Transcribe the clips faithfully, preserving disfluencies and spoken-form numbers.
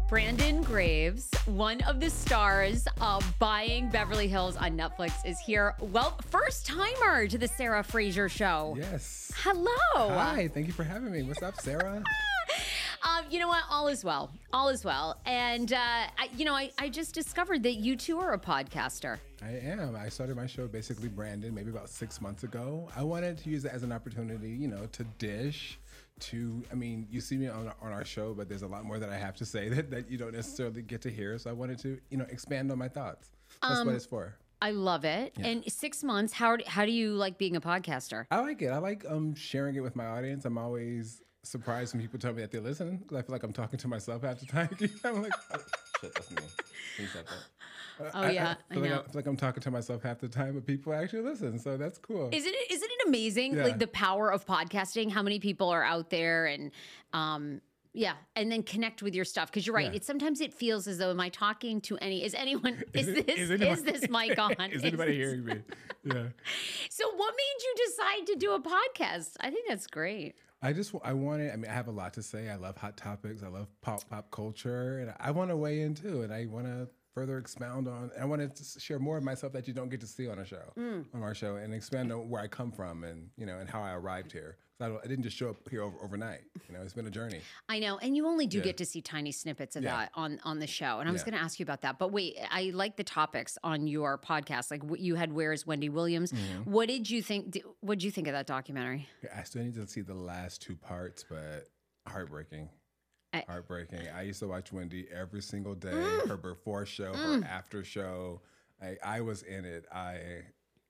Brandon Graves, one of the stars of Buying Beverly Hills on Netflix, is here. Well, first timer to the Sarah Fraser Show. Yes. Hello. Hi. Thank you for having me. What's up, Sarah? Um, you know what? All is well. All is well. And, uh, I, you know, I, I just discovered that you too are a podcaster. I am. I started my show, Basically Brandon, maybe about six months ago. I wanted to use it as an opportunity, you know, to dish, to, I mean, you see me on, on our show, but there's a lot more that I have to say that, that you don't necessarily get to hear. So I wanted to, you know, expand on my thoughts. That's Um, what it's for. I love it. Yeah. And six months, how, how do you like being a podcaster? I like it. I like um sharing it with my audience. I'm always surprised when people tell me that they listen, because I feel like I'm talking to myself half the time. I'm like, oh, shit, that's me. Can you shut that? Uh, Oh, yeah, I, I feel like know. I feel like I'm talking to myself half the time, but people actually listen, so that's cool. Isn't it, isn't it amazing, Yeah. like the power of podcasting, how many people are out there and, um, yeah, and then connect with your stuff. Because you're right. Yeah. It sometimes it feels as though, am I talking to any, is anyone, is, it- this, is, anybody- this mic on? Is anybody this- hearing me? Yeah. So what made you decide to do a podcast? I think that's great. I just I wanted. I mean, I have a lot to say. I love hot topics. I love pop pop culture, and I want to weigh in too. And I want to further expound on. I want to share more of myself that you don't get to see on a show, Mm. on our show, and expand on where I come from, and you know, and how I arrived here. 'Cause I, don't, I didn't just show up here over, overnight. You know, it's been a journey. I know, and you only do Yeah. get to see tiny snippets of Yeah. that on on the show. And I was Yeah. going to ask you about that, but wait, I like the topics on your podcast. Like what you had, Where's Wendy Williams? Mm-hmm. What did you think? What did you think of that documentary? I still need to see the last two parts, but heartbreaking. I- heartbreaking. I used to watch Wendy every single day. Mm. Her before show, her after show. I, I was in it. I.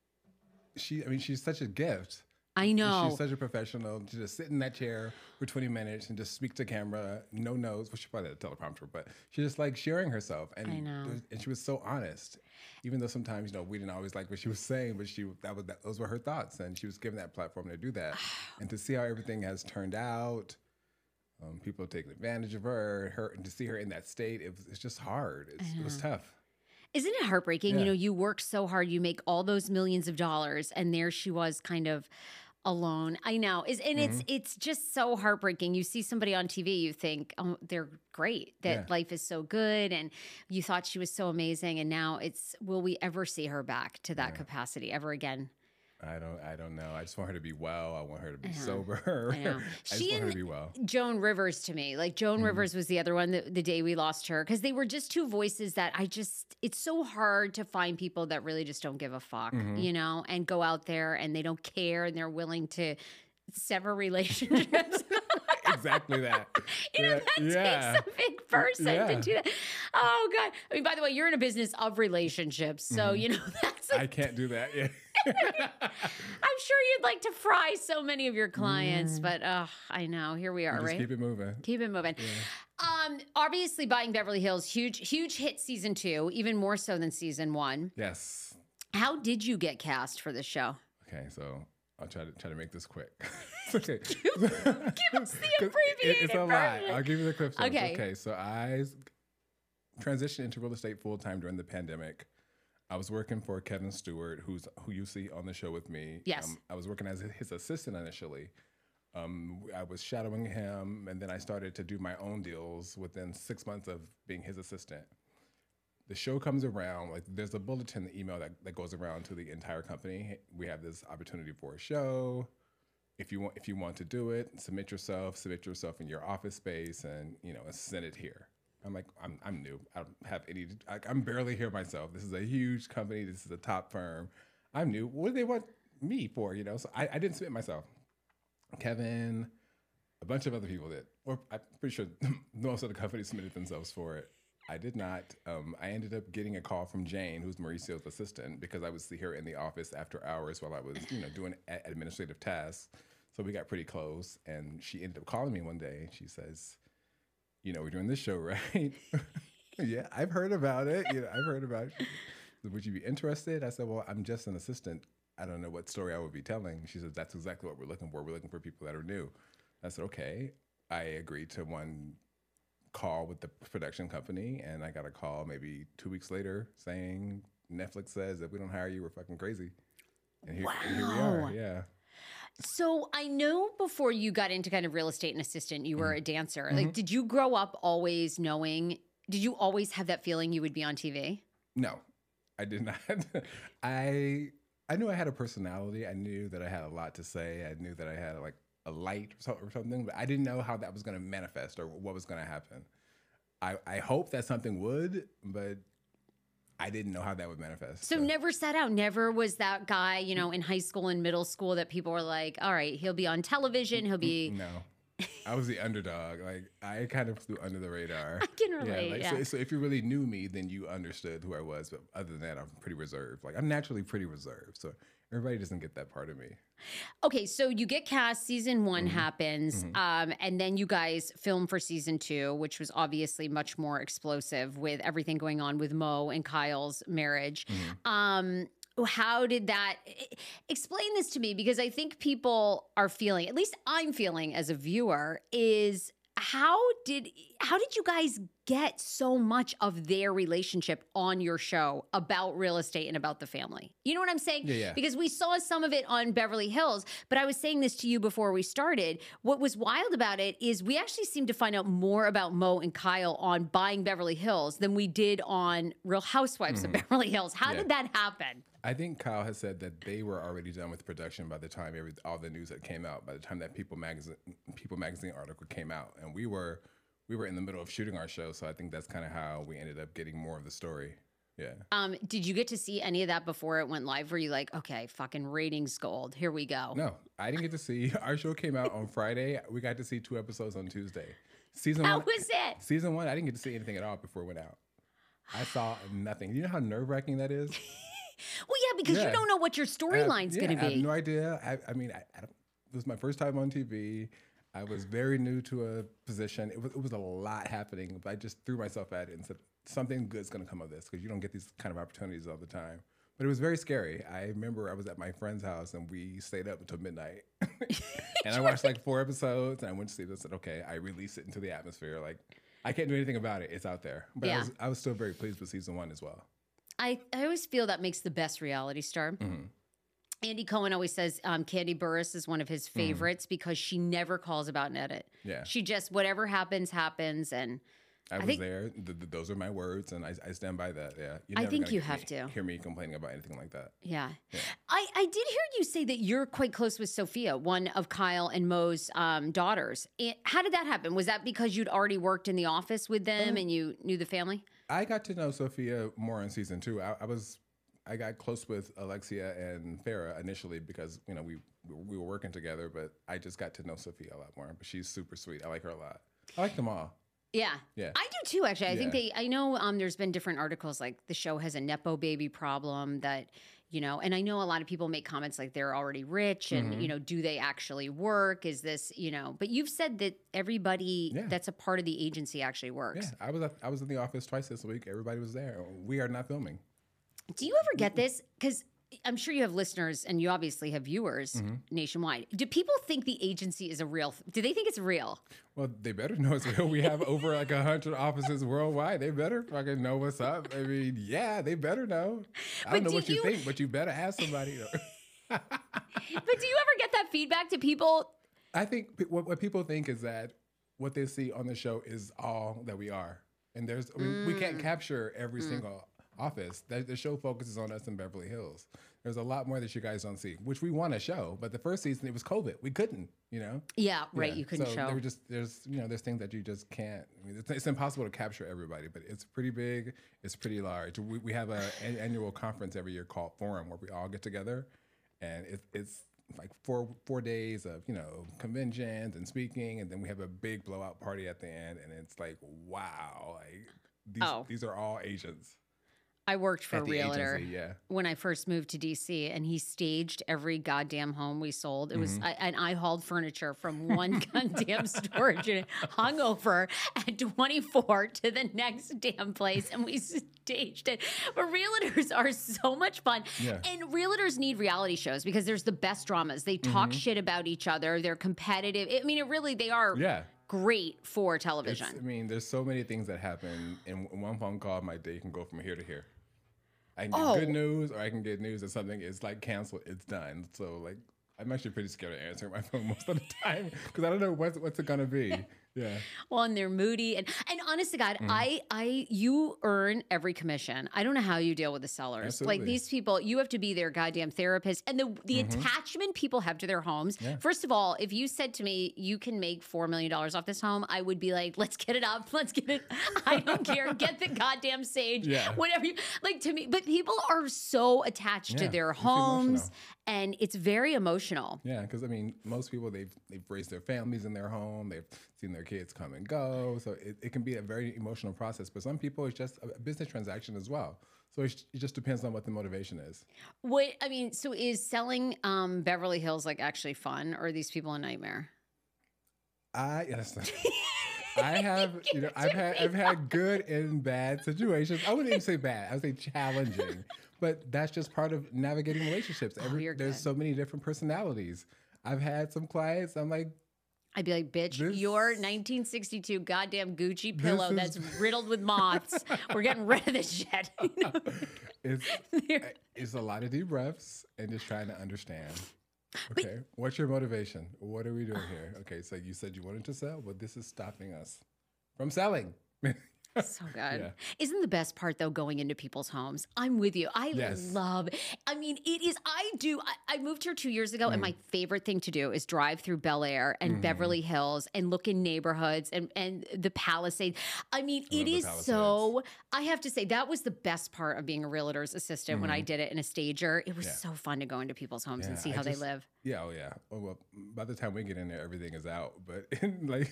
She. I mean, she's such a gift. I know. She's such a professional. To just sit in that chair for twenty minutes and just speak to camera, no notes. Well, she probably had a teleprompter, but she just like sharing herself, and I know. and she was so honest. Even though sometimes you know we didn't always like what she was saying, but she that was that, those were her thoughts, and she was given that platform to do that, and to see how everything has turned out. Um, people have taken advantage of her, her, and to see her in that state, it was, it's just hard. It's, it was tough. Isn't it heartbreaking? You Yeah. know, you work so hard, you make all those millions of dollars, and there she was, kind of alone. I know. Is and it's Mm-hmm. it's just so heartbreaking. You see somebody on T V, you think, oh, they're great. That Yeah. life is so good, and you thought she was so amazing, and now it's, will we ever see her back to that capacity ever again? I don't. I don't know. I just want her to be well. I want her to be know. sober. I know. I just She want her and to be well. Joan Rivers, to me, like Joan Rivers was the other one the, the day we lost her, because they were just two voices that I just, it's so hard to find people that really just don't give a fuck, you know, and go out there and they don't care and they're willing to sever relationships. Exactly that. You know, that yeah. takes a big person to Yeah. do that. Oh, God. I mean, by the way, you're in a business of relationships. So, you know, that's a I can't do that. Yeah. I'm sure you'd like to fry so many of your clients, but uh, I know. Here we are, Just right? keep it moving. Keep it moving. Um, obviously, Buying Beverly Hills, huge, huge hit season two, even more so than season one. Yes. How did you get cast for this show? Okay, so I'll try to try to make this quick. okay. Give us the 'Cause abbreviated it- It's a lot. version. I'll give you the clip notes. Okay. Okay. So I s- transitioned into real estate full time during the pandemic. I was working for Kevin Stewart, who's who you see on the show with me. Yes. Um, I was working as his assistant initially. Um, I was shadowing him, and then I started to do my own deals within six months of being his assistant. The show comes around, like there's a bulletin, the email that, that goes around to the entire company. We have this opportunity for a show. If you want, if you want to do it, submit yourself, submit yourself in your office space, and you know, and send it here. I'm like, I'm, I'm new. I don't have any. I, I'm barely here myself. This is a huge company. This is a top firm. I'm new. What do they want me for? You know, so I, I didn't submit myself. Kevin, a bunch of other people did, or I'm pretty sure most of the companies submitted themselves for it. I did not. Um, I ended up getting a call from Jane, who's Mauricio's assistant, because I would see her in the office after hours while I was, you know, doing a- administrative tasks. So we got pretty close, and she ended up calling me one day. She says, "You know, we're doing this show, right?" Yeah, I've heard about it. You know, I've heard about it. She said, "Would you be interested?" I said, "Well, I'm just an assistant. I don't know what story I would be telling." She said, "That's exactly what we're looking for. We're looking for people that are new." I said, "Okay." I agreed to one call with the production company, and I got a call maybe two weeks later saying Netflix says if we don't hire you, we're fucking crazy. And here, and here we Wow. are. Yeah. So I know before you got into kind of real estate and assistant, you were Mm-hmm. a dancer. Like, did you grow up always knowing Did you always have that feeling you would be on T V? No, I did not. I I knew I had a personality. I knew that I had a lot to say. I knew that I had like a light or, so, or something, but I didn't know how that was going to manifest or what was going to happen. I, I hope that something would, but I didn't know how that would manifest. So, so never sat out, never was that guy, you know, in high school and middle school that people were like, all right, he'll be on television, he'll be... No. I was the underdog. Like, I kind of flew under the radar. I can relate, yeah. Like, yeah. So, so if you really knew me, then you understood who I was. But other than that, I'm pretty reserved. Like, I'm naturally pretty reserved. So everybody doesn't get that part of me. Okay, so you get cast, season one mm-hmm. happens, mm-hmm. Um, and then you guys film for season two, which was obviously much more explosive with everything going on with Mo and Kyle's marriage. Mm-hmm. Um, how did that, explain this to me, because I think people are feeling, at least I'm feeling as a viewer, is how did how did you guys get so much of their relationship on your show about real estate and about the family? You know what I'm saying? Yeah, yeah. Because we saw some of it on Beverly Hills, but I was saying this to you before we started. What was wild about it is we actually seemed to find out more about Mo and Kyle on Buying Beverly Hills than we did on Real Housewives mm-hmm. of Beverly Hills. How yeah. did that happen? I think Kyle has said that they were already done with production by the time every, all the news that came out, by the time that People magazine People magazine article came out. And we were we were in the middle of shooting our show, so I think that's kind of how we ended up getting more of the story. Yeah. Um, did you get to see any of that before it went live? Were you like, okay, fucking ratings gold, here we go? No, I didn't get to see. Our show came out on Friday. We got to see two episodes on Tuesday. Season How one, was it? Season one, I didn't get to see anything at all before it went out. I saw nothing. You know how nerve-wracking that is? Well, yeah, because yeah. you don't know what your storyline's yeah, going to be. I have no idea. I, I mean, I, I don't, it was my first time on T V. I was very new to a position. It was, it was a lot happening, but I just threw myself at it and said, something good's going to come of this, because you don't get these kind of opportunities all the time. But it was very scary. I remember I was at my friend's house and we stayed up until midnight. And I watched like four episodes and I went to sleep and said, okay, I release it into the atmosphere. Like, I can't do anything about it. It's out there. But yeah. I, was, I was still very pleased with season one as well. I, I always feel that makes the best reality star. Mm-hmm. Andy Cohen always says um, Candy Burris is one of his favorites mm. because she never calls about an edit. Yeah. She just, whatever happens, happens. And I, I was think, there. The, the, those are my words, and I, I stand by that. Yeah. You're I think you have me, to. Hear me complaining about anything like that. Yeah. yeah. I, I did hear you say that you're quite close with Sophia, one of Kyle and Mo's um, daughters. It, how did that happen? Was that because you'd already worked in the office with them um, and you knew the family? I got to know Sophia more in season two. I, I was... I got close with Alexia and Farrah initially because, you know, we we were working together, but I just got to know Sophia a lot more. But she's super sweet. I like her a lot. I like them all. Yeah. Yeah. I do too, actually. I yeah. think they, I know um, there's been different articles like the show has a Nepo baby problem that, you know, and I know a lot of people make comments like they're already rich and, mm-hmm. you know, do they actually work? Is this, you know, but you've said that everybody yeah. that's a part of the agency actually works. Yeah. I was, I was in the office twice this week. Everybody was there. We are not filming. Do you ever get this? Because I'm sure you have listeners and you obviously have viewers mm-hmm. nationwide. Do people think the agency is a real? Do they think it's real? Well, they better know it's real. We have over like a hundred offices worldwide. They better fucking know what's up. I mean, yeah, they better know. I don't know what you, you think, but you better ask somebody. But do you ever get that feedback to people? I think what, what people think is that what they see on the show is all that we are. And there's, I mean, mm. we can't capture every mm. single office. The, the show focuses on us in Beverly Hills. There's a lot more that you guys don't see, which we want to show. But the first season, it was COVID. We couldn't, you know? Yeah, right. Yeah. You couldn't so show. There were just, there's, you know, there's things that you just can't. I mean, it's, it's impossible to capture everybody, but it's pretty big. It's pretty large. We, we have a, an annual conference every year called Forum where we all get together. And it, it's like four four days of, you know, conventions and speaking. And then we have a big blowout party at the end. And it's like, wow, like these, oh. these are all Asians. I worked for a realtor agency, yeah. when I first moved to D C, and he staged every goddamn home we sold. It mm-hmm. was, I, and I hauled furniture from one goddamn storage unit, hung over at twenty-four to the next damn place, and we staged it. But realtors are so much fun, yeah. and realtors need reality shows because there's the best dramas. They talk mm-hmm. shit about each other. They're competitive. I mean, it really, they are. Yeah. Great for television. It's, I mean, there's so many things that happen. In one phone call, my day can go from here to here. I can get oh. good news, or I can get news that something is like canceled. It's done. So like, I'm actually pretty scared of answering my phone most of the time because I don't know what's what's it gonna be. Yeah. Well, and they're moody. And and honest to God, mm. I I you earn every commission. I don't know how you deal with the sellers. Absolutely. Like these people, you have to be their goddamn therapist. And the the mm-hmm. attachment people have to their homes. Yeah. First of all, if you said to me, you can make four million dollars off this home, I would be like, let's get it up. Let's get it. I don't care. Get the goddamn sage. Yeah. Whatever you like to me. But people are so attached yeah. to their homes. And it's very emotional. Yeah, because I mean, most people they've they've raised their families in their home. They've seen their kids come and go, so it, it can be a very emotional process. But some people, it's just a business transaction as well. So it, it just depends on what the motivation is. What I mean, so is selling um, Beverly Hills like actually fun, or are these people a nightmare? I yes. I have, you know, I've had I've had good and bad situations. I wouldn't even say bad. I would say challenging. But that's just part of navigating relationships. Every, oh, there's good. so many different personalities. I've had some clients, I'm like, I'd be like, bitch, this, your nineteen sixty-two goddamn Gucci pillow is, that's riddled with moths. We're getting rid of this shit. You know? it's, it's a lot of deep breaths and just trying to understand. Okay, but, what's your motivation? What are we doing here? Okay, so you said you wanted to sell, but this is stopping us from selling. So good. Yeah. Isn't the best part though going into people's homes? I'm with you. I yes. love, I mean, it is, I do, I, I moved here two years ago mm. and my favorite thing to do is drive through Bel Air and mm. Beverly Hills and look in neighborhoods and, and the Palisades. I mean, I it is so, I have to say that was the best part of being a realtor's assistant mm. when I did it in a stager. It was yeah. so fun to go into people's homes yeah, and see how just, they live. Yeah, oh yeah. Oh, well, by the time we get in there, everything is out, but like...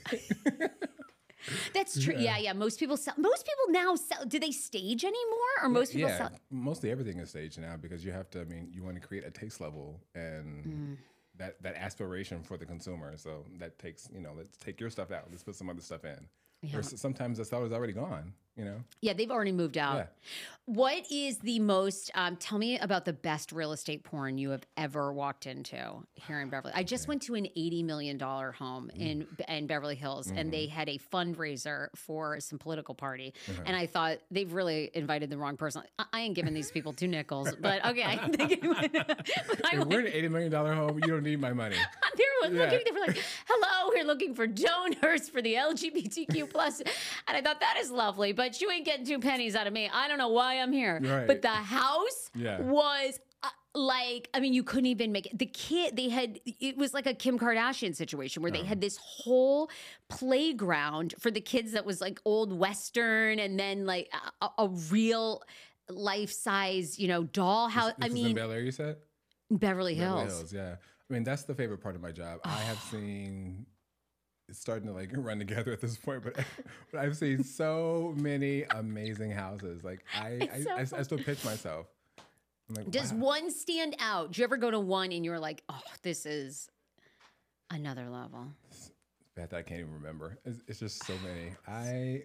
That's true. Yeah. yeah, yeah. Most people sell. Most people now sell. Do they stage anymore, or most people yeah, sell? Mostly everything is staged now because you have to. I mean, you want to create a taste level and mm. that that aspiration for the consumer. So that takes, you know, let's take your stuff out. Let's put some other stuff in. Yeah. Or sometimes the seller's already gone. You know. Yeah, they've already moved out. Yeah. What is the most? Um, tell me about the best real estate porn you have ever walked into here in Beverly. I just okay. went to an eighty million dollar home mm. in in Beverly Hills, mm-hmm. and they had a fundraiser for some political party. Mm-hmm. And I thought they've really invited the wrong person. I, I ain't giving these people two nickels, but okay. I think if we're in an eighty million dollar home, you don't need my money. they were looking. Yeah. They were like, "Hello, we're looking for donors for the L G B T Q plus," and I thought that is lovely, but. But you ain't getting two pennies out of me. I don't know why I'm here. Right. But the house yeah. was uh, like, I mean, you couldn't even make it. The kid, they had, it was like a Kim Kardashian situation where they oh. had this whole playground for the kids that was like old Western and then like a, a real life size, you know, dollhouse. This, this I mean, is in Bel Air, you said? Beverly Hills. Beverly Hills, yeah. I mean, that's the favorite part of my job. I have seen... It's starting to like run together at this point, but, but I've seen so many amazing houses. Like I, I, so I, I still pitch myself. I'm like, Does wow. one stand out? Do you ever go to one and you're like, oh, this is another level? It's bad that I can't even remember. It's, it's just so many. I.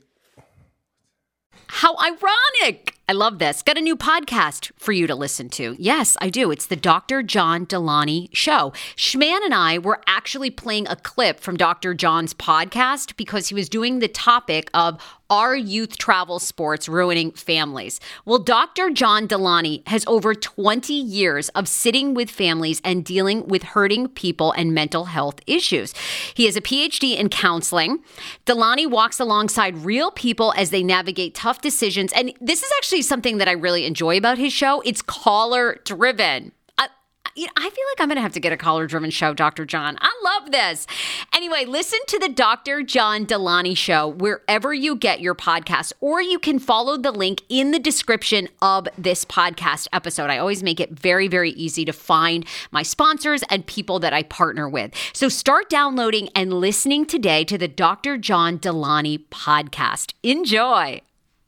How ironic. I love this. Got a new podcast for you to listen to. Yes, I do. It's the Doctor John Delaney Show. Schman and I were actually playing a clip from Doctor John's podcast because he was doing the topic of are youth travel sports ruining families? Well, Doctor John Delaney has over twenty years of sitting with families and dealing with hurting people and mental health issues. He has a P H D in counseling. Delaney walks alongside real people as they navigate tough decisions. And this is actually something that I really enjoy about his show. It's caller driven. You know, I feel like I'm going to have to get a caller-driven show, Doctor John. I love this. Anyway, listen to the Doctor John Delaney Show wherever you get your podcast, or you can follow the link in the description of this podcast episode. I always make it very, very easy to find my sponsors and people that I partner with. So start downloading and listening today to the Doctor John Delaney podcast. Enjoy.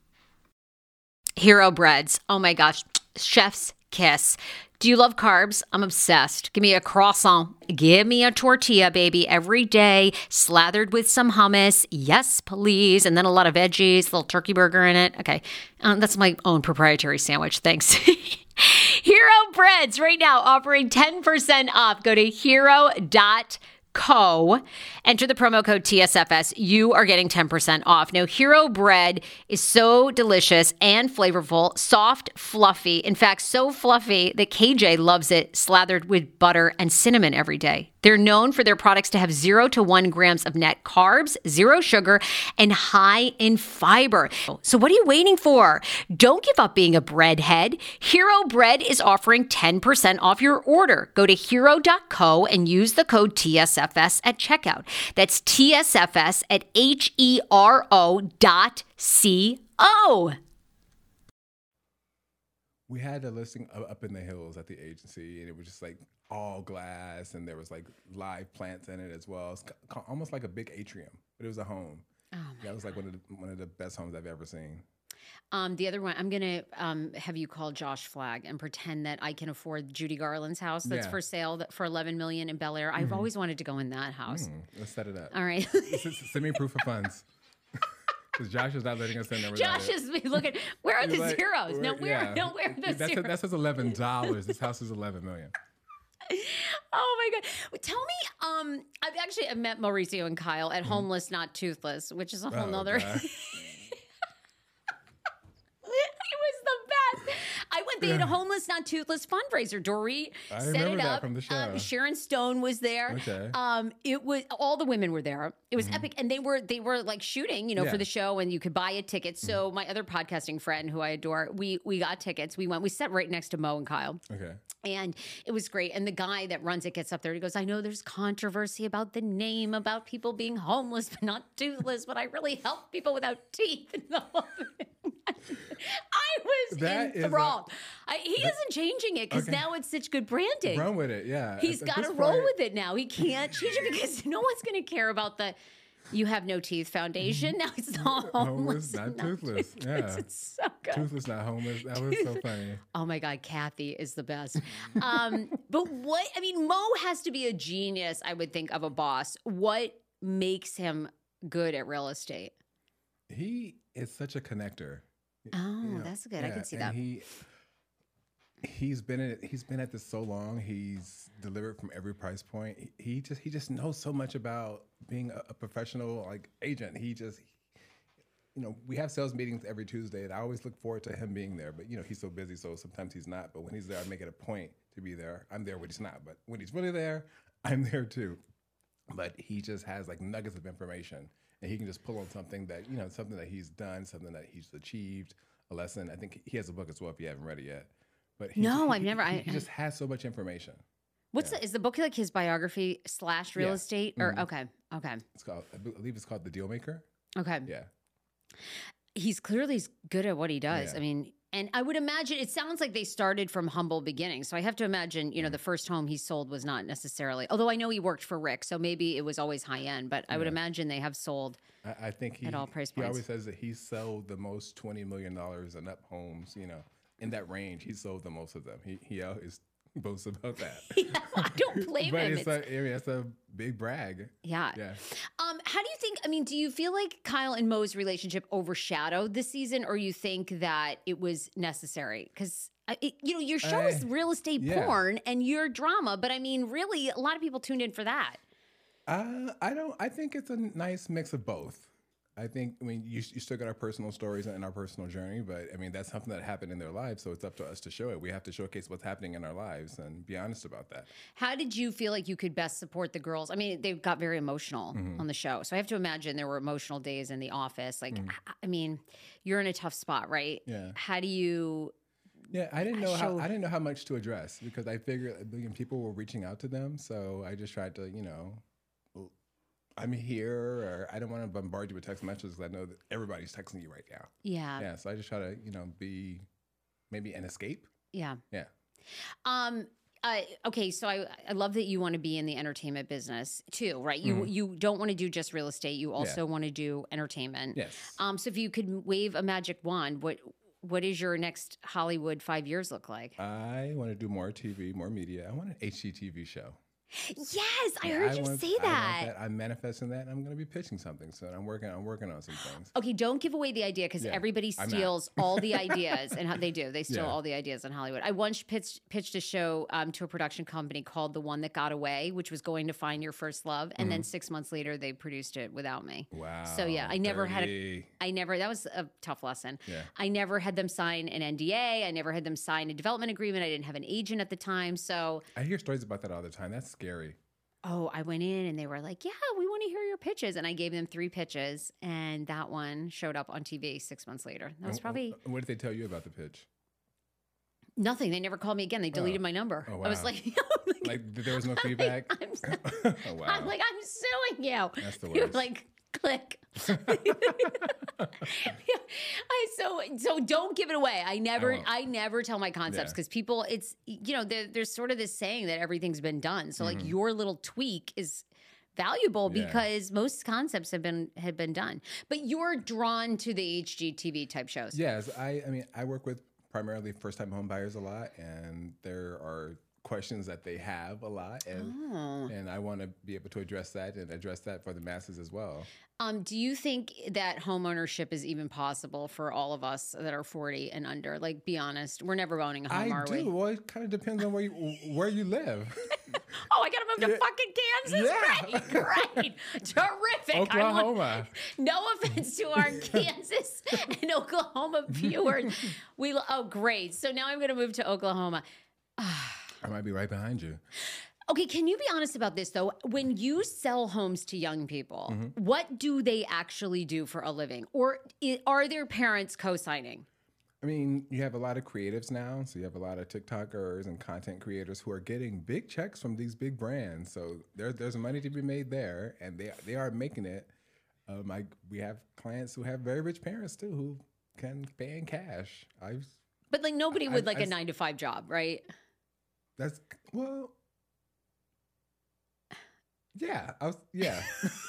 Hero Breads. Oh my gosh. Chef's kiss. Do you love carbs? I'm obsessed. Give me a croissant. Give me a tortilla, baby, every day, slathered with some hummus. Yes, please. And then a lot of veggies, a little turkey burger in it. Okay. Um, that's my own proprietary sandwich. Thanks. Hero Breads right now offering ten percent off. Go to hero dot co. Enter the promo code T S F S. You are getting ten percent off. Now, Hero Bread is so delicious and flavorful, soft, fluffy. In fact, so fluffy that K J loves it slathered with butter and cinnamon every day. They're known for their products to have zero to one grams of net carbs, zero sugar, and high in fiber. So what are you waiting for? Don't give up being a breadhead. Hero Bread is offering ten percent off your order. Go to hero dot co and use the code T S F S at checkout. That's T S F S at H E R O dot C O. We had a listing up in the hills at the agency, and it was just like all glass, and there was like live plants in it as well. It's almost like a big atrium, but it was a home. Oh my that was like one of the, one of the best homes I've ever seen. Um, the other one, I'm gonna um, have you call Josh Flagg and pretend that I can afford Judy Garland's house that's yeah. for sale that, for eleven million dollars in Bel Air. Mm-hmm. I've always wanted to go in that house. Mm, let's set it up. All right, send me proof of funds. Because Josh is not letting us in there. Josh is looking. Where are the like, zeros? No, where? Yeah. No, where are the that's zeros? A, that says eleven dollars. This house is eleven million. Oh my God! Tell me, um, I've actually I met Mauricio and Kyle at mm-hmm. Homeless Not Toothless, which is a whole oh, nother. It was the best. I went. They had a Homeless Not Toothless fundraiser. Dory I set remember it that up. From the show. Um, Sharon Stone was there. Okay. Um, it was all the women were there. It was mm-hmm. epic, and they were they were like shooting, you know, yeah. for the show, and you could buy a ticket. So mm-hmm. my other podcasting friend, who I adore, we we got tickets. We went. We sat right next to Mo and Kyle. Okay. And it was great. And the guy that runs it gets up there. He goes, I know there's controversy about the name, about people being homeless but not toothless, but I really help people without teeth. I was that enthralled. A, I, he that, isn't changing it because okay. now it's such good branding. Run with it, yeah. He's got to roll with it now. He can't change it because no one's going to care about the you have no teeth foundation. Now it's all homeless. Homeless, not, not toothless. toothless. Yeah. It's so good. Toothless, not homeless. That was so funny. Oh my God, Kathy is the best. Um, but what, I mean, Mo has to be a genius, I would think, of a boss. What makes him good at real estate? He is such a connector. Oh, you know, that's good. Yeah, I can see that. He, he's been at he's been at this so long. He's delivered from every price point. He, he just he just knows so much about being a, a professional like agent. He just, you know, we have sales meetings every Tuesday, and I always look forward to him being there. But you know, he's so busy, so sometimes he's not. But when he's there, I make it a point to be there. I'm there when he's not, but when he's really there, I'm there too. But he just has like nuggets of information. And he can just pull on something that, you know, something that he's done, something that he's achieved, a lesson. I think he has a book as well if you haven't read it yet. But he, no, he, I've never. He, I, he just has so much information. What's yeah. the, is the book like his biography slash real yeah. estate? Or mm-hmm. okay, okay. It's called. I believe it's called The Deal Maker. Okay. Yeah. He's clearly good at what he does. Yeah. I mean, and I would imagine it sounds like they started from humble beginnings. So I have to imagine, you know, the first home he sold was not necessarily. Although I know he worked for Rick, so maybe it was always high end. But I yeah. would imagine they have sold. I, I think he at all price points. He always says that he sold the most twenty million dollars and up homes. You know, in that range, he sold the most of them. He he always boasts about that. Yeah, I don't blame but him. It's, it's, a, I mean, it's a big brag. Yeah. Yeah. Um, how do you think, I mean, do you feel like Kyle and Mo's relationship overshadowed this season, or you think that it was necessary? Because, you know, your show uh, is real estate yeah. porn and your drama, but I mean, really, a lot of people tuned in for that. Uh, I don't, I think it's a nice mix of both. I think, I mean, you, you still got our personal stories and our personal journey, but I mean, that's something that happened in their lives. So it's up to us to show it. We have to showcase what's happening in our lives and be honest about that. How did you feel like you could best support the girls? I mean, they got very emotional mm-hmm. on the show. So I have to imagine there were emotional days in the office. Like, mm-hmm. I, I mean, you're in a tough spot, right? Yeah. How do you... Yeah, I didn't know show... how I didn't know how much to address because I figured a billion people were reaching out to them. So I just tried to, you know, I'm here, or I don't want to bombard you with text messages because I know that everybody's texting you right now. Yeah. Yeah. So I just try to, you know, be maybe an escape. Yeah. Yeah. Um. Uh, okay. So I, I love that you want to be in the entertainment business too, right? You mm-hmm. you don't want to do just real estate. You also yeah. want to do entertainment. Yes. Um. So if you could wave a magic wand, what what is your next Hollywood five years look like? I want to do more T V, more media. I want an H G T V show. Yes, I yeah, heard I you want, say that. I want that. I'm manifesting that. And I'm going to be pitching something soon. I'm working. I'm working on some things. Okay, don't give away the idea because yeah, everybody steals all the ideas, and how they do. They steal yeah. all the ideas in Hollywood. I once pitched pitched a show um, to a production company called The One That Got Away, which was going to find your first love, and mm-hmm. then six months later they produced it without me. Wow. So yeah, I never dirty. had. A, I never. That was a tough lesson. Yeah. I never had them sign an N D A. I never had them sign a development agreement. I didn't have an agent at the time. So I hear stories about that all the time. That's scary. Oh, I went in and they were like, yeah, we want to hear your pitches. And I gave them three pitches. And that one showed up on T V six months later. That was probably What did they tell you about the pitch? nothing. They never called me again. They deleted Oh. my number. Oh, I was wow. like, Like there was no feedback. I'm, so- Oh, wow. I'm like, I'm suing you. That's the You're worst. like, click. I so so don't give it away. I never won't. I, never tell my concepts Yeah. because people it's you know there, there's sort of this saying that everything's been done. So like your little tweak is valuable Mm-hmm. Yeah. because most concepts have been have been done. But you're drawn to the H G T V type shows. Yes, I, I mean, I work with primarily first-time home buyers a lot, and there are questions that they have a lot, and Oh. and I want to be able to address that and address that for the masses as well. Um, do you think that home ownership is even possible for all of us that are forty and under? Like, be honest, we're never owning a home, I are do. we? Well, it kind of depends on where you where you live. Oh, I gotta move to Yeah. fucking Kansas. Yeah. Great, great, terrific. I want- Oklahoma. no offense to our Kansas and Oklahoma viewers. We lo- oh great. So now I'm gonna move to Oklahoma. I might be right behind you. Okay, can you be honest about this though? When you sell homes to young people, Mm-hmm. what do they actually do for a living, or i- are their parents co-signing? I mean, you have a lot of creatives now, so you have a lot of TikTokers and content creators who are getting big checks from these big brands. So there, there's money to be made there, and they they are making it. Um, I, we have clients who have very rich parents too who can pay in cash. I've But like nobody I- with like I a s- nine to five job, right? that's well, yeah, I was yeah.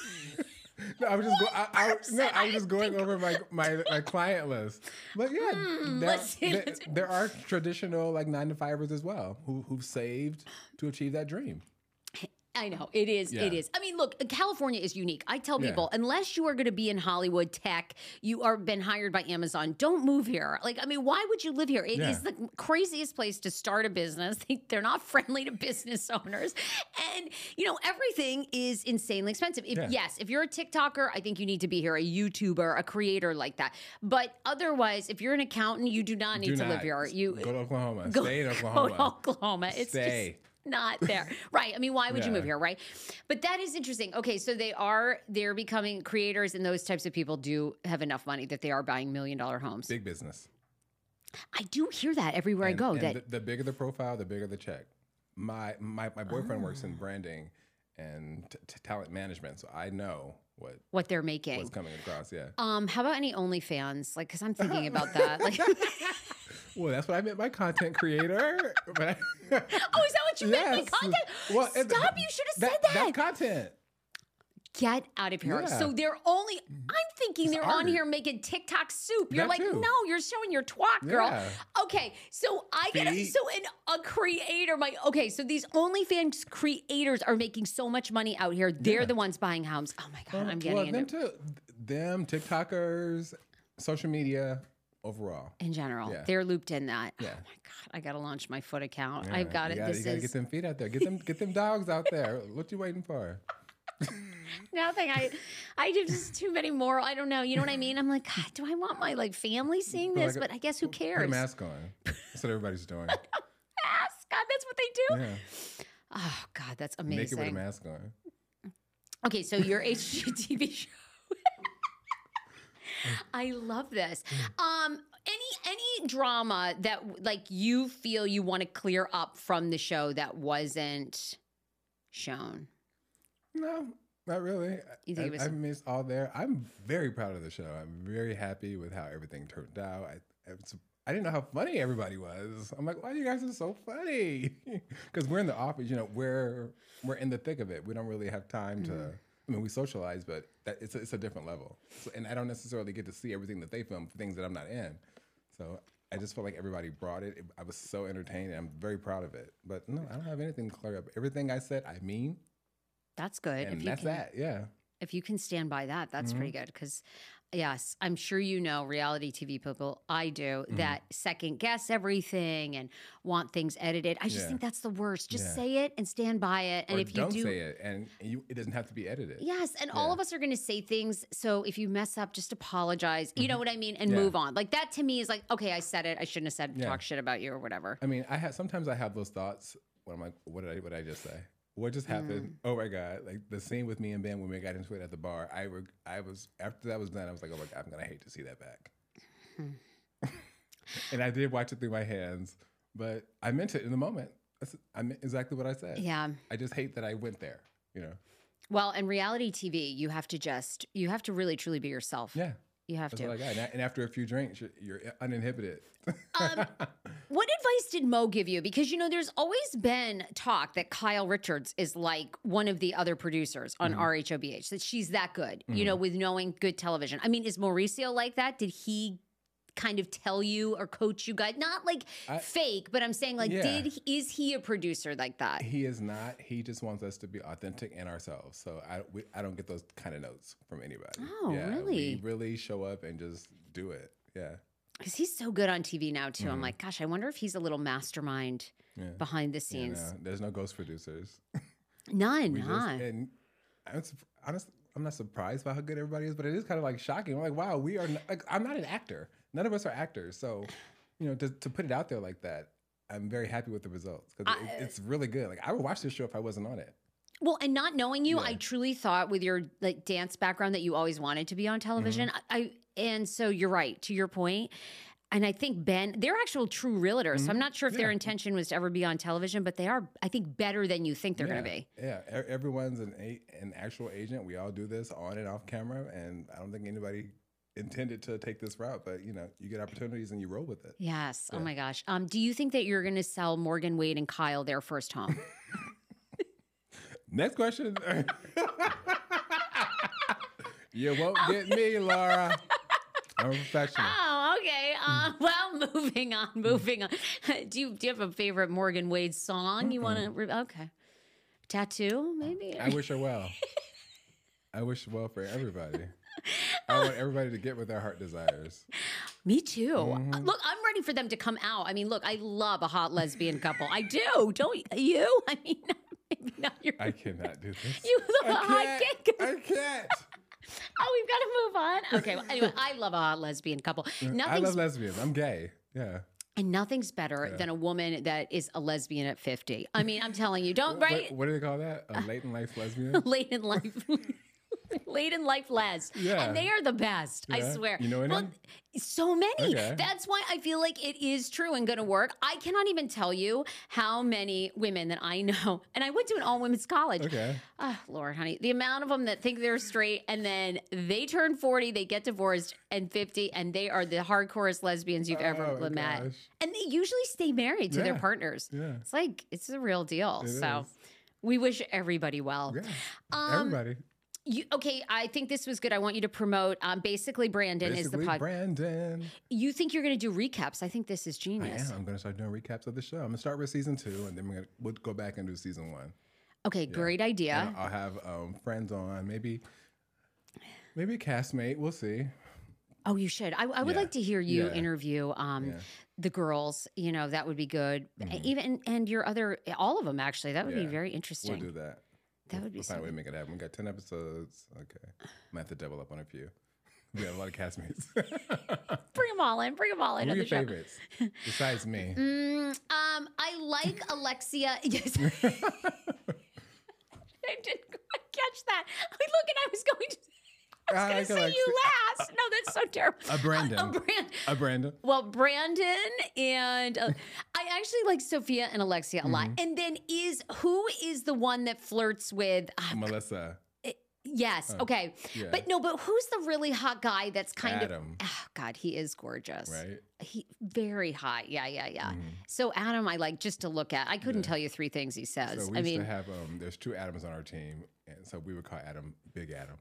No, I was just go, I, I, no, I was just going over my, my my client list. But yeah, Hmm, there, let's see, there, let's- there are traditional like nine to fivers as well who who've saved to achieve that dream. I know it is. Yeah. It is. I mean, look, California is unique. I tell Yeah. people, unless you are going to be in Hollywood tech, you are been hired by Amazon. Don't move here. Like, I mean, why would you live here? It is Yeah. the craziest place to start a business. They, they're not friendly to business owners, and you know everything is insanely expensive. If, Yeah. Yes, if you're a TikToker, I think you need to be here. A YouTuber, a creator like that. But otherwise, if you're an accountant, you do not need Do to not. live here. You go to Oklahoma. go- Stay in Go Oklahoma. to Oklahoma. It's Stay. just not there. Right. I mean, why would you Yeah. move here, right? But that is interesting. Okay, so they are they're becoming creators, and those types of people do have enough money that they are buying million dollar homes. Big business. I do hear that everywhere And, I go. and That the, the bigger the profile, the bigger the check. My my, my boyfriend works in branding and t- t- talent management, so I know what what they're making. what's coming across. Yeah. Um, how about any OnlyFans? Like, because I'm thinking about that. Like, oh, is Well, that's what I meant by content creator. But that what you meant Yes. by content? Well, it- Stop! You should have that, said that. That's content. Get out of here. Yeah. So they're only, I'm thinking they're on art. here making TikTok soup. You're That like, too. no, you're showing your twat, girl. Yeah. Okay, so I get See? so in a creator, my, okay, so these OnlyFans creators are making so much money out here. They're Yeah. the ones buying homes. Oh my God, I'm getting well, into them too. Them TikTokers, social media overall. in general. Yeah. They're looped in that. Yeah. Oh my God, I got to launch my foot account. Yeah, I've got you it. Gotta, This you gotta is get them feet out there. Get them get them dogs out there. What you waiting for? nothing. I, I do just too many more. I don't know. You know what I mean? I'm like, God, do I want my like family seeing Put this? like a- but I guess who Put cares? a mask on. That's what everybody's doing. Mask. God, that's what they do. Yeah. Oh God, that's Naked with a amazing. mask on. Okay, so your H G T V show. I love this. Um, any any drama that like you feel you want to clear up from the show that wasn't shown? No, not really. You think I, it was- I miss all there. I'm very proud of the show. I'm very happy with how everything turned out. I, it's, I didn't know how funny everybody was. I'm like, why you guys are so funny? Because we're in the office, you know, we're we're in the thick of it. We don't really have time Mm. to. I mean, we socialize, but that, it's a, it's a different level. So, and I don't necessarily get to see everything that they film, things that I'm not in. So I just feel like everybody brought it. I was so entertained, and I'm very proud of it. But no, I don't have anything to clear up. Everything I said, I mean, That's good. and if you that's can, that. Yeah. if you can stand by that, that's pretty Mm-hmm. good. Because, yes, I'm sure you know reality T V people, I do, Mm-hmm. that second guess everything and want things edited. I just Yeah. think that's the worst. Just Yeah. say it and stand by it. And Or if you don't do, say it, and you, it doesn't have to be edited. yes, and all Yeah. of us are going to say things. So if you mess up, just apologize. You know what I mean, and Mm-hmm. Yeah. move on. Like that to me is like, okay, I said it. I shouldn't have said Yeah. talk shit about you or whatever. I mean, I have sometimes I have those thoughts when I'm like, what did I what did I just say? what just happened? Mm. Oh my God. Like the scene with me and Ben when we got into it at the bar, I, reg- I was, after that was done, I was like, oh my God, I'm going to hate to see that back. Hmm. And I did watch it through my hands, but I meant it in the moment. That's, I meant exactly what I said. Yeah. I just hate that I went there, you know? Well, in reality T V, you have to just, you have to really truly be yourself. Yeah. You have That's to. what I got. And, a- and after a few drinks, you're, you're uninhibited. Um, what advice did Mo give you? Because, you know, there's always been talk that Kyle Richards is like one of the other producers on Mhm. R H O B H, that she's that good, you Mhm. know, with knowing good television. I mean, is Mauricio like that? Did he kind of tell you or coach you guys? Not like I- fake, but I'm saying like, Yeah. did he- is he a producer like that? He is not. He just wants us to be authentic and ourselves. So I, we, I don't get those kind of notes from anybody. Oh, yeah, really? We really show up and just do it. Yeah. Because he's so good on T V now, too. I'm Mhm. like, gosh, I wonder if he's a little mastermind Yeah. behind the You scenes. know, there's no ghost producers. None, We just, huh? and I'm sup- honest, I'm not surprised by how good everybody is, but it is kind of like shocking. I'm like, wow, we are. Not, like, I'm not an actor. None of us are actors. So, you know, to, to put it out there like that, I'm very happy with the results because I- it, it's really good. Like I would watch this show if I wasn't on it. Well, and not knowing you, Yeah. I truly thought with your like dance background that you always wanted to be on television. Mm-hmm. I, I and so you're right to your point. And I think Ben, they're actual true realtors. So I'm Mhm. not sure if their Yeah. intention was to ever be on television, but they are, I think, better than you think they're yeah. going to be. Yeah, e- everyone's an a, an actual agent. We all do this on and off camera, and I don't think anybody intended to take this route. But you know, you get opportunities and you roll with it. Yes. Oh Yeah. my gosh. Um, do you think that you're going to sell Morgan Wade and Kyle their first home? Next question. You won't get me, Laura. I'm a professional. Oh, okay. Uh, well, moving on, moving on. Do you do you have a favorite Morgan Wade song you want to? Re- okay, tattoo maybe. I wish her well. I wish well for everybody. I want everybody to get what their heart desires. Me too. Mhm. Uh, Look, I'm ready for them to come out. I mean, look, I love a hot lesbian couple. I do. Don't you? I mean, maybe not your. I cannot do this. You I love a hot can't. gay. I can't. Oh, we've got to move on. Okay. Well, anyway, I love a hot lesbian couple. I Nothing's love lesbians. I'm gay. Yeah. and nothing's better Yeah. than a woman that is a lesbian at fifty. I mean, I'm telling you, don't What- right. What, do they call that? A late in life lesbian? late in life. Late in life les. Yeah. And they are the best, I Yeah. swear. You know any? Well, so many. Okay. That's why I feel like it is true and going to work. I cannot even tell you how many women that I know, and I went to an all women's college. Okay. Oh, Lord, honey, the amount of them that think they're straight and then they turn forty, they get divorced, and fifty, and they are the hardcorest lesbians you've ever Oh, my met. gosh. And they usually stay married to their Yeah. partners. Yeah. It's like, it's a real deal. It so is. we wish everybody well. Yeah. Um, Everybody. you, okay, I think this was good. I want you to promote. Um, basically, Brandon is the Basically, pod. Brandon. You think you're going to do recaps? I think this is I genius. am. I'm going to start doing recaps of the show. I'm going to start with season two, and then we're gonna, we'll go back and do season one. Okay, great idea. And I'll have um, friends on, maybe, maybe a castmate. We'll see. Oh, you should. I, I would Yeah. like to hear you Yeah. interview um, Yeah. the girls. You know, that would be good. Mhm. Even and your other, all of them actually. That would be Yeah. very We'll interesting. do that. That We'll- would be we'll find a way to something. make it happen. We got ten episodes. Okay. I might have to double up on a few. We have a lot of castmates. Bring them all in. Bring them all in Who are on your the show. favorites besides me? Mm, um, I like Alexia. Yes. I didn't quite catch that. I look and I was going to. I was I going like to say Alexia. you last. No, that's so terrible. A Brandon. A Brand. A Brandon. Well, Brandon and uh, I actually like Sophia and Alexia a lot. Mm-hmm. And then is who is the one that flirts with? Uh, Melissa. yes, okay, yeah. but no, but who's the really hot guy that's kind Adam. of? Oh, God, he is gorgeous. Right? He very hot. Yeah, yeah, yeah. Mhm. So Adam, I like just to look at. I couldn't Yeah. tell you three things he says. So we I used mean, to have, um, there's two Adams on our team, and so we would call Adam Big Adam.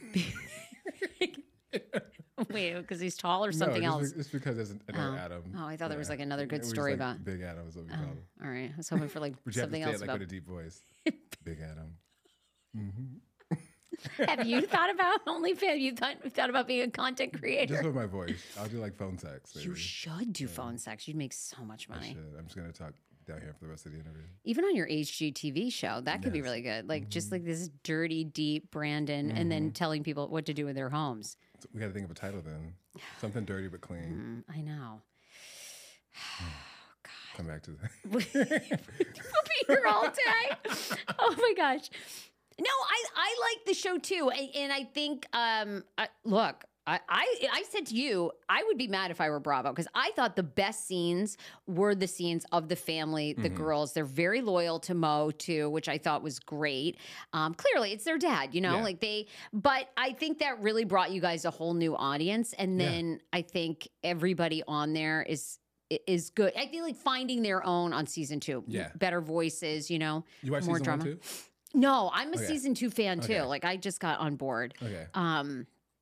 wait, because he's tall or No, something just else? be- It's because there's another Oh. Adam. Oh, I thought there was Yeah. like another good We just story like about. Big Adam is what we Oh, call him. all right. I was hoping for like But you have to something say else it like about. with a deep voice. Big Adam. hmm Have you thought about OnlyFans? You thought thought about being a content creator? Just with my voice. I'll do like phone sex. You maybe. should do phone sex. You'd make so much I money. should. I'm just gonna talk down here for the rest of the interview. Even on your H G T V show, that could be Yes. really good. Like just Mhm. like this dirty, deep Brandon, and then Mhm. telling people what to do in their homes. So we got to think of a title then. Something dirty but clean. Mm, I know. Come back to that. we'll be here all day. Oh my gosh. No, I, I like the show too. And, and I think, um, I, look, I, I, I said to you, I would be mad if I were Bravo because I thought the best scenes were the scenes of the family, the mm-hmm. girls. They're very loyal to Mo too, which I thought was great. Um, clearly, it's their dad, you know, yeah. like they. But I think that really brought you guys a whole new audience. And then yeah. I think everybody on there is is good. I feel like finding their own on season two. Yeah, better voices, you know, you watch more season drama. One too? No, I'm a okay. season two fan too. Okay. Like I just got on board. Okay. Um,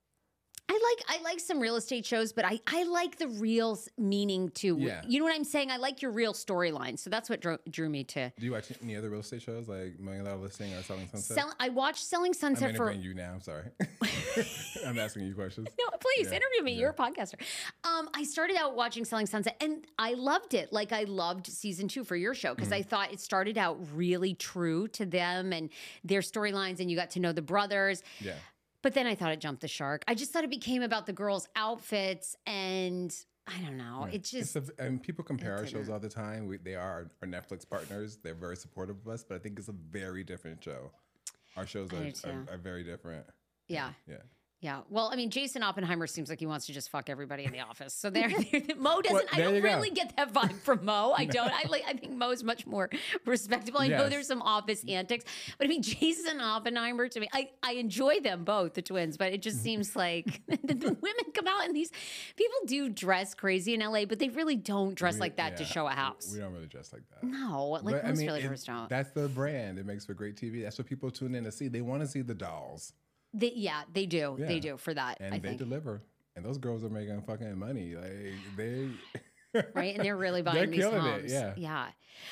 I like I like some real estate shows, but I, I like the real meaning to yeah. you know what I'm saying? I like your real storyline. So that's what drew, drew me to. Do you watch any other real estate shows like Million Dollar Listing or Selling Sunset? Sell, I watched Selling Sunset I'm for interviewing you now. I'm sorry. I'm asking you questions. No, please yeah. interview me. Yeah. You're a podcaster. Um, I started out watching Selling Sunset and I loved it. Like I loved season two for your show because mm-hmm. I thought it started out really true to them and their storylines, and you got to know the brothers. Yeah. But then I thought it jumped the shark. I just thought it became about the girls' outfits, and I don't know. Right. It just it's a, and people compare our shows all the time. We, they are our, our Netflix partners. They're very supportive of us, but I think it's a very different show. Our shows are, are, are very different. Yeah. Yeah. Yeah. Well, I mean, Jason Oppenheimer seems like he wants to just fuck everybody in the office. So there, Mo doesn't. Well, I don't really go. get that vibe from Mo. I don't. I like. I think Mo's much more respectable. I yes. know there's some office antics, but I mean, Jason Oppenheimer to me, I, I enjoy them both, the twins. But it just seems like the women come out and these people do dress crazy in L A, but they really don't dress we, like that yeah, to show a house. We don't really dress like that. No, like but, most I mean, realtors it, don't. That's the brand. It makes for great T V. That's what people tune in to see. They want to see the dolls. They, yeah, they do. Yeah. They do for that. And I they think. deliver. And those girls are making fucking money. Like they right. And they're really buying they're these killing homes. It, yeah. Yeah.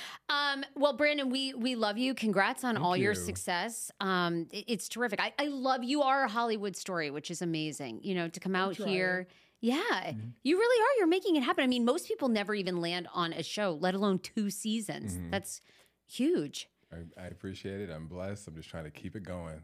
Um, well, Brandon, we we love you. Congrats on Thank all you. your success. Um, it, it's terrific. I, I love you are a Hollywood story, which is amazing. You know, to come out here. Yeah, mm-hmm. you really are. You're making it happen. I mean, most people never even land on a show, let alone two seasons. Mm-hmm. That's huge. I, I appreciate it. I'm blessed. I'm just trying to keep it going.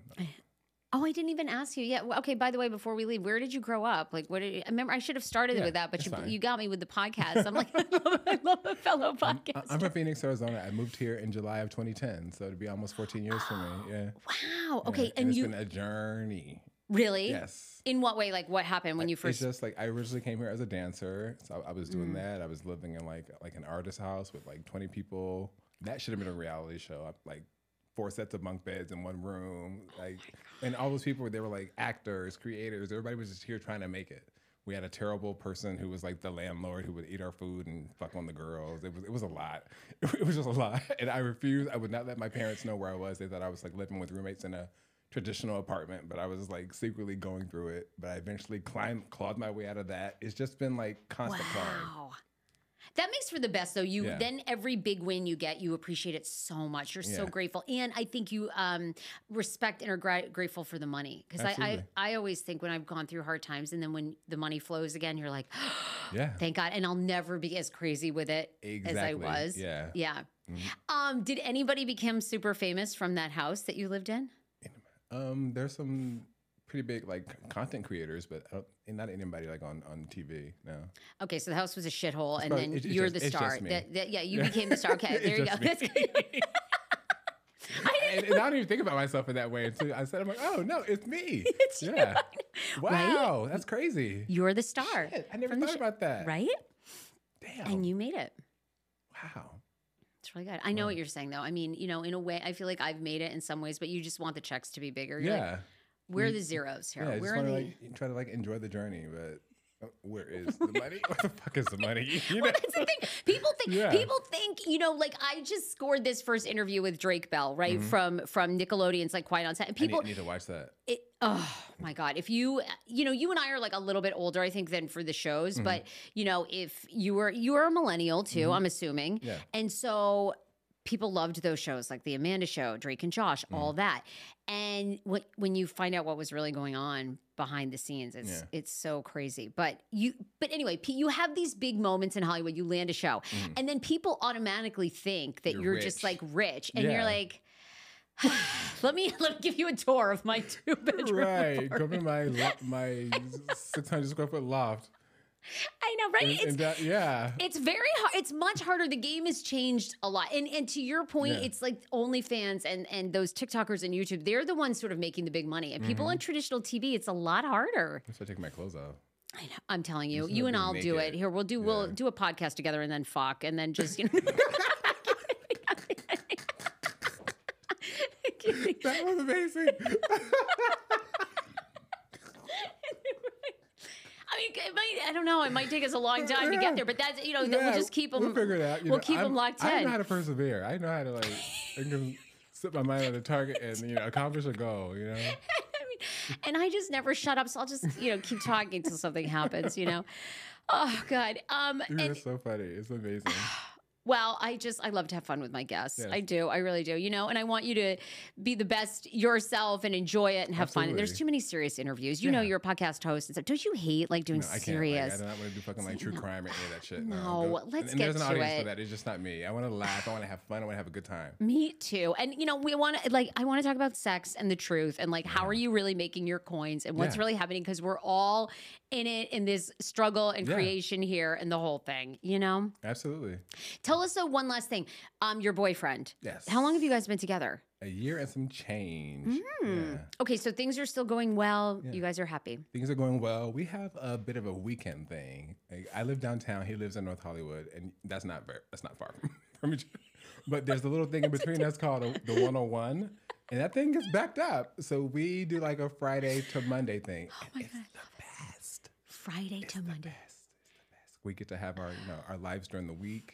Oh, I didn't even ask you. Yeah. Okay. By the way, before we leave, where did you grow up? Like, what did you, I remember? I should have started yeah, with that, but you, fine. you got me with the podcast. I'm like, I love, I love a fellow podcast. I'm, I'm from Phoenix, Arizona. I moved here in July of twenty ten, so it'd be almost fourteen years for me. Yeah. Wow. Okay. Yeah. And, and it's you been a journey. Really? Yes. In what way? Like, what happened when you first? It's just like I originally came here as a dancer, so I was doing Mm. that. I was living in like like an artist house with like twenty people. That should have been a reality show. I, like. Four sets of bunk beds in one room, like, oh and all those people, they were like actors, creators. Everybody was just here trying to make it. We had a terrible person who was like the landlord who would eat our food and fuck on the girls. It was it was a lot. It was just a lot, and I refused. I would not let my parents know where I was. They thought I was like living with roommates in a traditional apartment, but I was like secretly going through it. But I eventually climbed, clawed my way out of that. It's just been like constant wow. clawing. That makes for the best, though. You yeah. then every big win you get, you appreciate it so much. You're so yeah. grateful, and I think you um, respect and are gra- grateful for the money. Because I, I, I always think when I've gone through hard times, and then when the money flows again, you're like, yeah, thank God. And I'll never be as crazy with it exactly. as I was. Yeah, yeah. Mm-hmm. Um, did anybody become super famous from that house that you lived in? Um, there's some pretty big like content creators, but I don't, not anybody like on, on T V. No. Okay, so the house was a shithole, It's and probably- then it's- it's you're just- the it's star. just me. That, that, yeah, you became the star. Okay, It's there you go. just That's me. good. and, and I don't even think about myself in that way until I said, I'm like, oh no, it's me. It's yeah. you. Wow, that's crazy. You're the star. Shit, I never from the thought sh- about that. Right? Damn. And you made it. Wow. It's really good. I know Wow. what you're saying, though. I mean, you know, in a way, I feel like I've made it in some ways, but you just want the checks to be bigger. You're Yeah. like, where are You- the zeros here? Yeah, I where just are want to the? like try to like enjoy the journey, but uh, where is the money? What the fuck is the money? You know? Well, that's the thing. People think Yeah. people think, you know, like I just scored this first interview with Drake Bell, right? Mhm. From from Nickelodeon's like Quiet on Set. And I need, people need to watch that. it, oh my God. If you, you know, you and I are like a little bit older, I think, than for the shows. Mhm. But, you know, if you were, you were a millennial too, Mhm. I'm assuming. Yeah. And so people loved those shows like The Amanda Show, Drake and Josh, Mm-hmm. all that. And when, when you find out what was really going on behind the scenes, it's Yeah. it's so crazy. But you, but anyway, P- you have these big moments in Hollywood. You land a show, Mhm. and then people automatically think that You're you're, just rich. like rich, and Yeah. you're like, let me let me give you a tour of my two bedroom Right. apartment. Come in my lo- my six hundred square foot loft. I know, right? And, It's and that, yeah. it's very hard. It's much harder. The game has changed a lot. And and to your point, Yeah. it's like OnlyFans and and those TikTokers and YouTube, they're the ones sort of making the big money. And people Mm-hmm. on traditional T V, it's a lot harder. I'm taking my clothes off. I know. I'm telling you, Just you wanna and be I'll do it. naked. Here, we'll do we'll Yeah. do a podcast together and then fuck and then just, you know. That was amazing. I mean, it might, I don't know. It might take us a long time to get there, but that's, you know, Yeah, we'll just keep them. We'll figure it out. You we'll know, keep I'm- them locked I in. know how to persevere. I know how to like I can set my mind on the target and you know accomplish a goal. You know. I mean, and I just never shut up. So I'll just, you know, keep talking until something happens, you know? Oh, God. Um, You're and, so funny. It's amazing. well, I just, I love to have fun with my guests. Yes. I do. I really do, you know, and I want you to be the best yourself and enjoy it and have fun. And there's Absolutely. too many serious interviews. You know, Yeah. you're a podcast host and stuff. Don't you hate like doing No, I can't. serious? Like, I don't want to do fucking like true No. crime or any of that shit. No, No, Go- let's and, get and there's an to audience it. for that. It's just not me. I want to laugh. I want to have fun. I want to have a good time. Me too. And you know, we want to like I want to talk about sex and the truth and like how are you really making your coins and what's Yeah. really happening because we're all in it in this struggle and Yeah. creation here and the whole thing, you know? Absolutely. Tell us though one last thing. Um your boyfriend. Yes. How long have you guys been together? A year and some change. Hmm. Yeah. Okay, so things are still going well. Yeah. You guys are happy. Things are going well. We have a bit of a weekend thing. Like, I live downtown. He lives in North Hollywood, and that's not very that's not far from, from each other. But there's a little thing in between that's called a, the one oh one, and that thing gets backed up. So we do like a Friday to Monday thing. Oh my It's God. the best. Friday It's to the Monday. best. It's the best. We get to have our you know our lives during the week,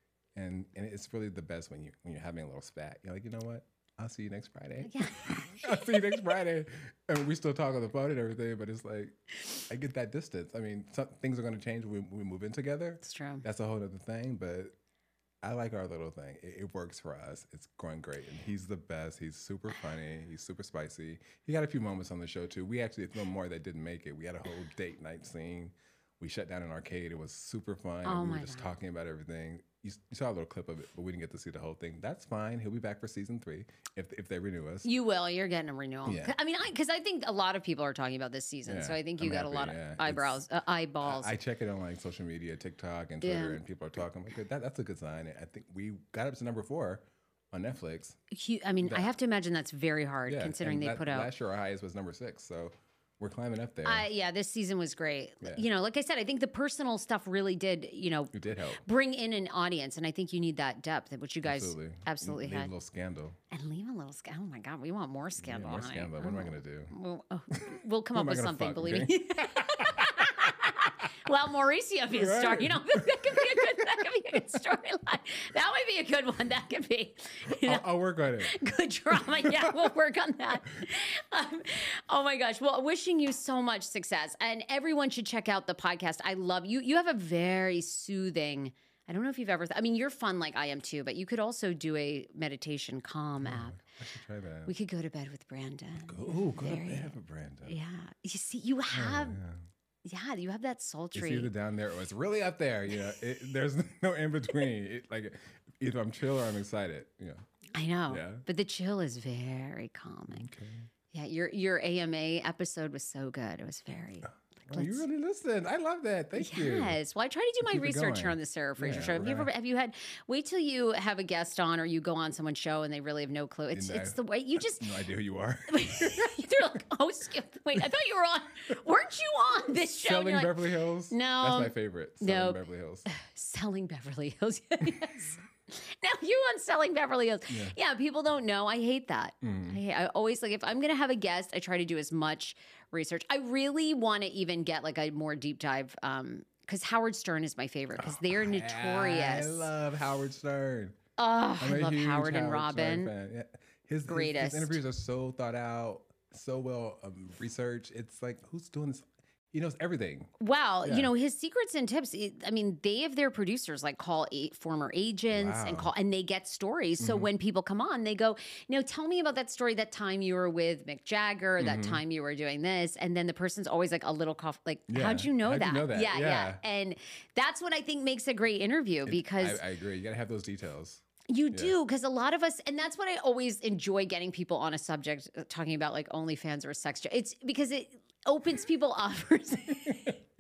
and and it's really the best when you when you're having a little spat. You're like, you know what? I'll see you next Friday. Yeah. I'll see you next Friday. And we still talk on the phone and everything, but it's like, I get that distance. I mean, some things are going to change when we, we move in together. It's true. That's a whole other thing, but I like our little thing. It, it works for us. It's going great. And he's the best. He's super funny. He's super spicy. He got a few moments on the show, too. We actually filmed more that didn't make it. We had a whole date night scene. We shut down an arcade. It was super fun. Oh and we my were just God. talking about everything. You, s- you saw a little clip of it, but we didn't get to see the whole thing. That's fine. He'll be back for season three if if they renew us. You will. You're getting a renewal. Yeah. I mean, because I, think a lot of people are talking about this season, Yeah, so I think you I'm got a happy, lot of yeah. It's- eyebrows, uh, eyeballs. I, I check it on like social media, TikTok and Twitter, Yeah. and people are talking like that. That's a good sign. I think we got up to number four on Netflix. Hu- I mean, I have to imagine that's very hard Yeah, considering and they that- put out. last year our highest was number six, so we're climbing up there. I, yeah, this season was great. Yeah. You know, like I said, I think the personal stuff really did, you know, it did help. bring in an audience, and I think you need that depth, which you guys Absolutely, absolutely, Leave a had. little scandal. And leave a little scandal. Oh my God, we want more Yeah, scandal. more honey. scandal. What am I gonna do? We'll, oh, we'll come Who up am I with gonna something. fuck, Believe okay? me. Well, Mauricio be a star. Right. You know, that could be a good. That could be a good storyline. That would be a good one. That could be. You know, I'll, I'll work on it. good drama. Yeah, we'll work on that. Um, oh my gosh. Well, wishing you so much success. And everyone should check out the podcast. I love you. You have a very soothing, I don't know if you've ever, th- I mean, you're fun like I am too, but you could also do a meditation calm app. I should try that. We could go to bed with Brandon. Ooh, go to Very- bed with Brandon. Yeah. You see, you have, Yeah. yeah, you have that It's sultry. either down there or it's really up there. You know, it, there's no in between. It, like either I'm chill or I'm excited. You know. I know. Yeah. But the chill is very calming. Okay. Yeah, your your A M A episode was so good. It was very. Oh, you really listened. I love that. Thank you. Yes. Well, I try to do my Keep it research here going. on the Sarah Fraser Yeah, show. Have we're you ever gonna- have you had wait till you have a guest on or you go on someone's show and they really have no clue. It's No. it's the way you just No idea who you are. they're like, oh skip wait, I thought you were on weren't you on this show? And Selling you're like, Beverly Hills. No. That's my favorite. Selling No. Beverly Hills. Selling Beverly Hills. Yes. Now you on Selling Beverly Hills. Yeah. Yeah. people don't know. I hate that. Mm. I, hate, I always like if I'm gonna have a guest, I try to do as much research. I really want to even get like a more deep dive. Um, because Howard Stern is my favorite because they're notorious. I love Howard Stern. Oh, I'm I a love huge Howard and Stern Robin. fan. Yeah. His, his- Greatest. His, interviews are so thought out, so well um, researched. It's like, who's doing this? He knows everything. Wow, Yeah. you know his secrets and tips. it- I mean, they have their producers like call eight former agents and Wow. call, and they get stories. So Mhm. when people come on, they go, you know, tell me about that story. That time you were with Mick Jagger. That Mhm. time you were doing this, and then the person's always like a little cough. Like, Yeah. how'd you know How'd you that? know that? Yeah, yeah, Yeah. and that's what I think makes a great interview It- because I, I agree. You got to have those details. you Yeah. do, because a lot of us, and that's what I always enjoy getting people on a subject uh, talking about like OnlyFans or sex. jo- It's because it opens people up.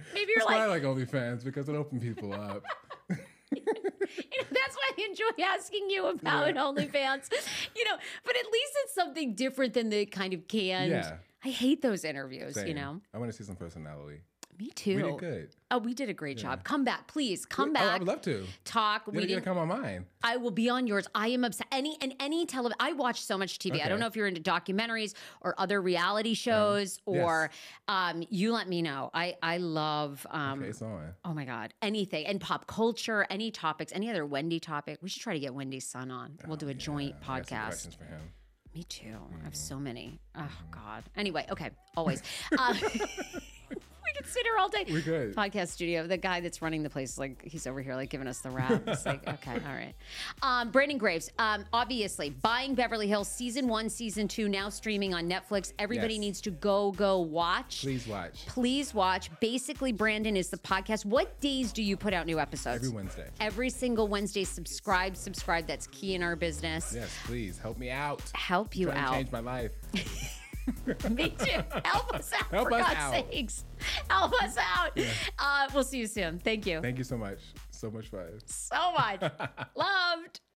Maybe you're That's why I like, like OnlyFans, because it opened people up. you know, that's why I enjoy asking you about Yeah. OnlyFans. You know, but at least it's something different than the kind of canned. Yeah. I hate those interviews, Same. you know. I want to see some personality. Me too. We did good. Oh, we did a great job. Come back, please. Come Oh, back. I would love to. Talk. You We gotta, you didn't. gotta come on mine. I will be on yours. I am obsessed. Any and any television. I watch so much T V. I don't Okay. know if you're into documentaries or other reality shows, or yes. um, you let me know. I I love. Um, Okay, it's on. Oh my God, anything and pop culture, any topics, any other Wendy topic. We should try to get Wendy's son on. We'll do a joint Oh, I got some podcast. questions for him. Me too. I have so many. Oh God. Anyway, okay. Always. Uh, we could sit here all day. We're good. Podcast studio. The guy that's running the place is like, he's over here like giving us the rap. It's like, okay, all right. Um, Brandon Graves. Um, obviously, Buying Beverly Hills season one, season two, now streaming on Netflix. Everybody Yes. needs to go go watch. Please watch. Please watch. Basically, Brandon is the podcast. What days do you put out new episodes? Every Wednesday. Every single Wednesday. Subscribe, subscribe. That's key in our business. Yes, please help me out. Help you Trying to out. change my life. Me too. Help us out, Help for us God's out. sakes. Help us out. Uh, we'll see you soon. Thank you Thank you so much. So much fun. so much. Love.